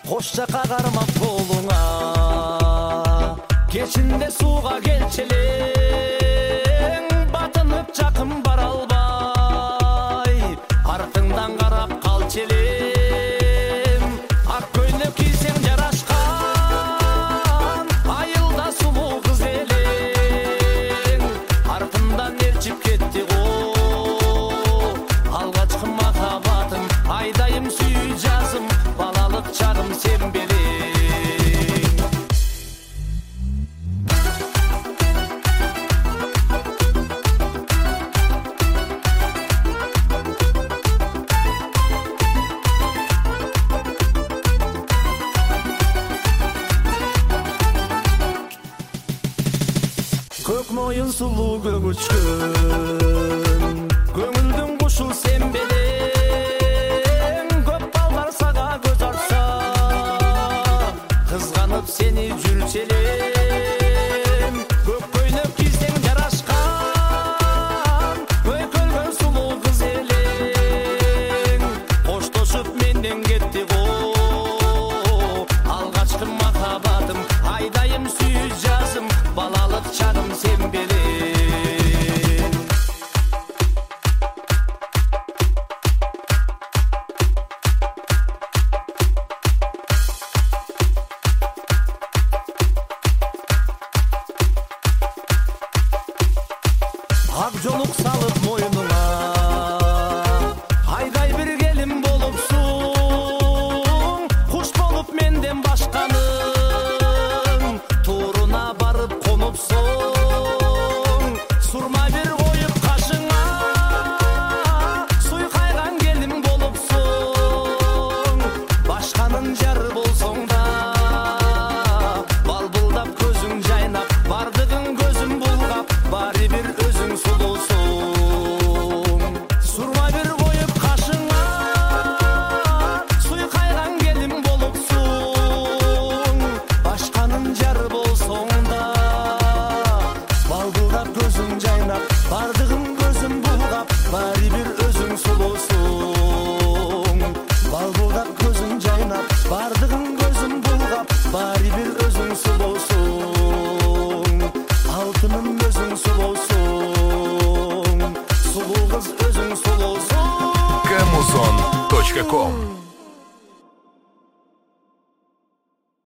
Koş жака кармап колуңа, кечинде сууга келчелең, батынып жакын бара албай, артыңдан карап калчы элем. Ак көйлөк кийсең жарашкан, айылда сулуу кыз элең, артымдан ээрчип кетти го алгачкы махабатым, айдайым сүйүү жазым, балалык чагым сен белең. Көк моюн сулуу көгүчкөн, көңүлдүн кушу сен белең. Көп балдар сага көз ачса, кызганып сени жүрчү элем. Көк көйлөк кийсең жарашкан, көйкөлгөн сулуу кыз элең, коштошуп менден кетти го алгачкы махабатым, айдайым сүйүү жазым, балалык чагым сен белең. Ак жолук салып мойнуңа, айдай бир келин болупсуң, куш болуп менден башканың, тууруна барып конупсуң. Сурма бир коюп кашыңа, суйкайган келин болупсуң, башканын жары болсоң да, балбылдап көзүң жайнап, бардыгың көзүм булгап, баары бир өзүң сулуусуң. Сурма бир коюп кашыңа, суйкайган келин болупсуң, башканын жары болсоң да, балбылдап көзүң жайнап, бардыгың көзүм булгап, баары бир өзүң сулуусуң. Балбылдап көзүң жайнап, бардыгың көзүм булгап, баары бир өзүң сулуусуң. Алтыным өзүң сулуусуң, сулуу кыз өзүң сулуусуң. Камузон.com